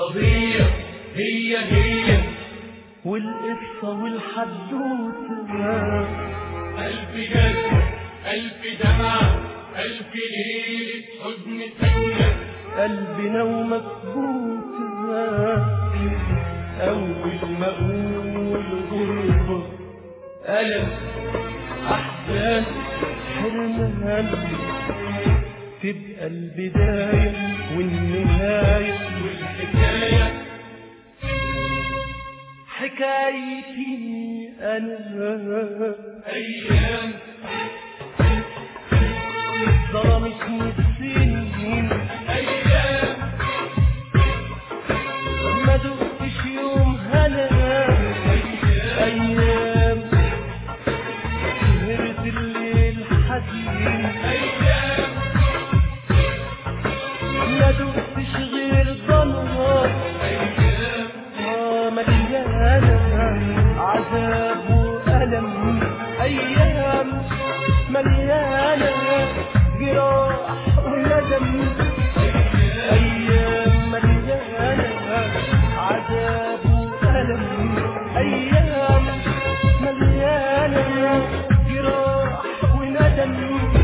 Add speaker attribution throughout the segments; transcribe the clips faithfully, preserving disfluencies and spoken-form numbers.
Speaker 1: والقضية هي هي
Speaker 2: والقصة والحدوتة
Speaker 1: ألف جد ألف دمعة ألف ليلة حزن سكنة
Speaker 2: قلبنا ومكبوتة
Speaker 1: أول ما أقول غربة ألم أحزان
Speaker 2: حرمان تبقى البداية والنهاية
Speaker 1: والحكاية
Speaker 2: حكايتي أنا
Speaker 1: أيام
Speaker 2: ظلمتني السنين
Speaker 1: أيام
Speaker 2: ما دقتش يوم هنا أيام سهرت الليل حزين
Speaker 1: أيام
Speaker 2: ما دقتش غير ضنها
Speaker 1: أيام
Speaker 2: آه مليانة عذاب وألم أيام مليانة جراح وندم أيام مليانة عذاب وألم أيام مليانة جراح وندم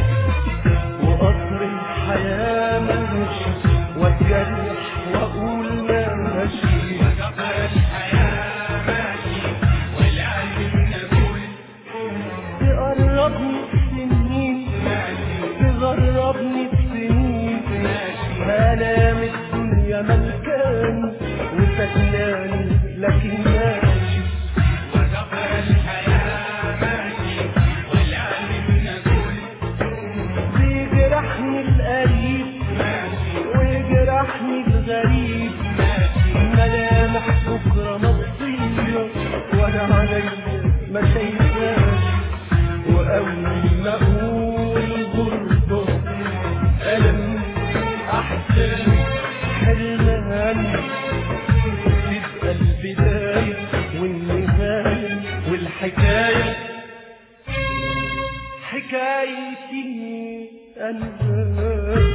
Speaker 2: وقطر الحياة ماشي واتجرح وأقول ماشي
Speaker 1: وقطر الحياة ماشي والقلب نقول
Speaker 2: تقربني السنين تغربني السنين آلام الدنيا ملكاني وسكناني لكن ماشي
Speaker 1: وقطر الحياة ماشي والقلب نقول
Speaker 2: بيجرحني القريب ويجرحني الغريب ملامح بكرة مقصية وانا عليا ما شايفاش واول ما اقول غربة ألم
Speaker 1: أحزان
Speaker 2: حرمان تبقى البداية والنهاية والحكاية حكايتي أنا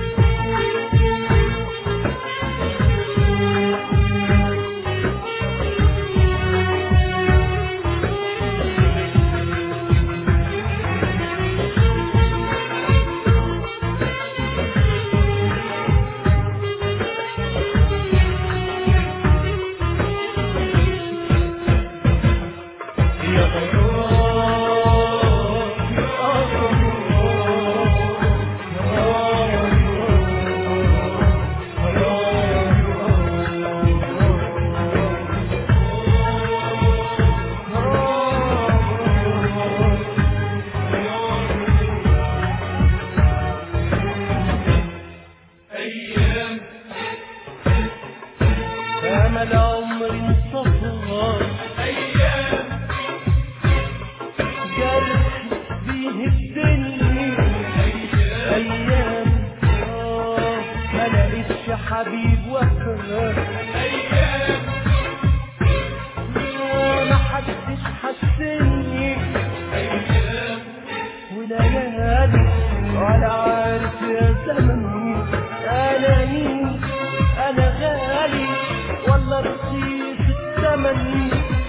Speaker 1: أيام
Speaker 2: أمل عمري انصفى
Speaker 1: أيام
Speaker 2: جرح بيهدني أيام آه ما لقيتش حبيب وفاء
Speaker 1: أيام
Speaker 2: آه ما حدش حسني
Speaker 1: أيام
Speaker 2: وليالي ولا عارف يا زمن أنا مين أنا غالي ولا رخيص الثمن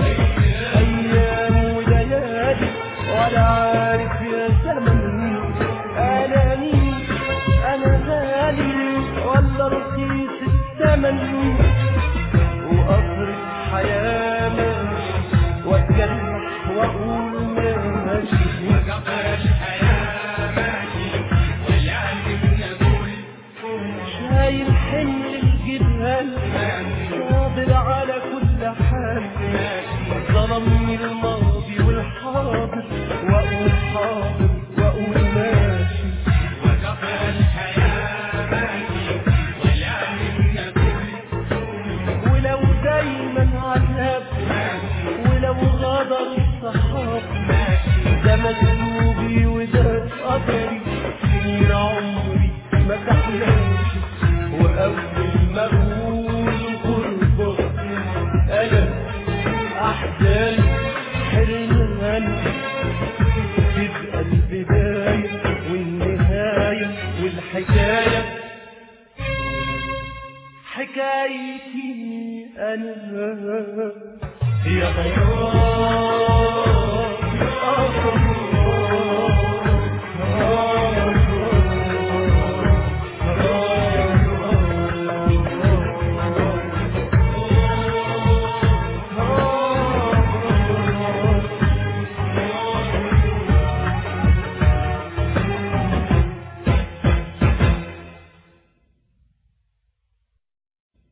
Speaker 2: أيام وليالي ولا عارف يا زمن أنا مين أنا غالي ولا رخيص الثمن وقطر الحياة ماشي واتجرح وأقول ماشي
Speaker 1: وقطر الحياة ماشي والقلب نقول
Speaker 2: شايل حمل الجبال صابر على كل حال ظلمني الماضي والحاضر واقول حاضر واقول ماشي
Speaker 1: وقطر الحياة ماشي والقلب نقول
Speaker 2: حكايتي أنا يا غرام